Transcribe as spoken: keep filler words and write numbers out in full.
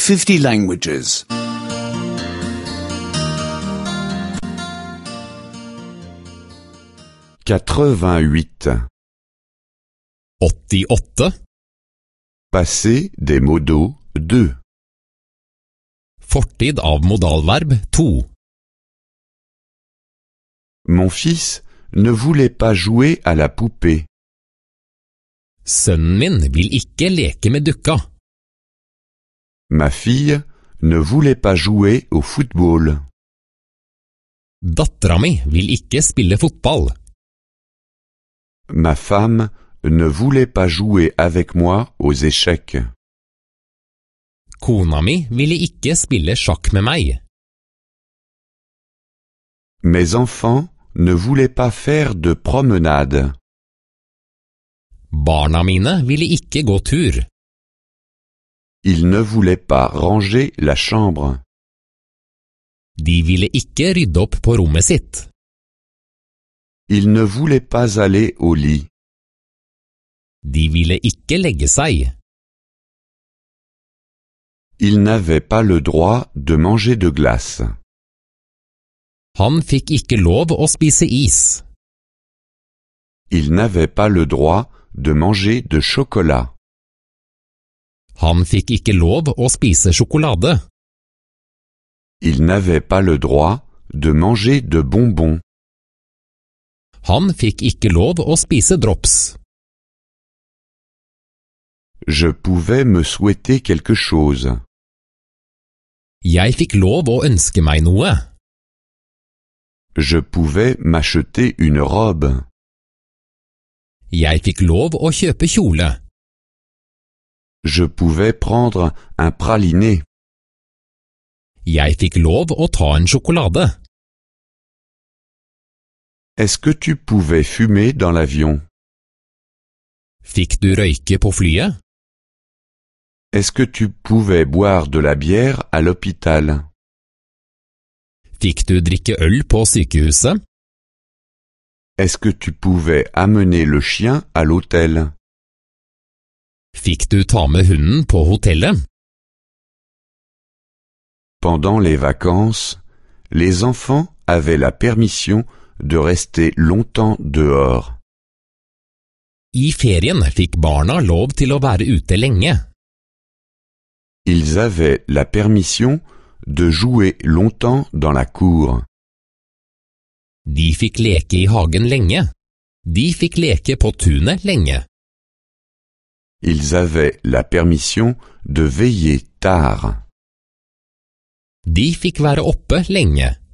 fifty languages. quatre-vingt-huit. åttiåtte. Passé des modaux deux. Fortid av modalverb to. Mon fils ne voulait pas jouer à la poupée. Sønnen min vil ikke leke med dukka. Ma fille ne voulait pas jouer au football. Dattera mi vil ikke spille fotball. Ma femme ne voulait pas jouer avec moi aux échecs. Kona mi ville ikke spille sjakk med meg. Mes enfants ne voulaient pas faire de promenade. Barna mine ville ikke gå tur. Ils ne voulaient pas ranger la chambre. De ville ikke rydde opp på rommet sitt. Ils ne voulaient pas aller au lit. De ville ikke legge seg. Ils n'avaient pas le droit de manger de glace. Han fikk ikke lov å spise is. Ils n'avaient pas le droit de manger de chocolat. Han fikk ikke lov å spise sjokolade. Ils n'avaient pas le droit de manger de bonbons. Han fikk ikke lov å spise drops. Je pouvais me souhaiter quelque chose. Jeg fikk lov å ønske meg noe. Je pouvais m'acheter une robe. Jeg fikk lov å kjøpe kjole. Je pouvais prendre un praliné. Jeg fikk lov å ta en sjokolade. Est-ce que tu pouvais fumer dans l'avion? Fikk du røyke på flyet? Est-ce que tu pouvais boire de la bière à l'hôpital? Fikk du drikke øl på sykehuset? Est-ce que tu pouvais amener le chien à l'hôtel? Fikk du ta med hunden på hotellet? Pendant les vacances, les enfants avaient la permission de rester longtemps dehors. I ferien fikk barna lov til å være ute lenge. Ils avaient la permission de jouer longtemps dans la cour. De fikk leke i hagen lenge. De fikk leke på tunet lenge. Ils avaient la permission de veiller tard. De fikk være oppe lenge.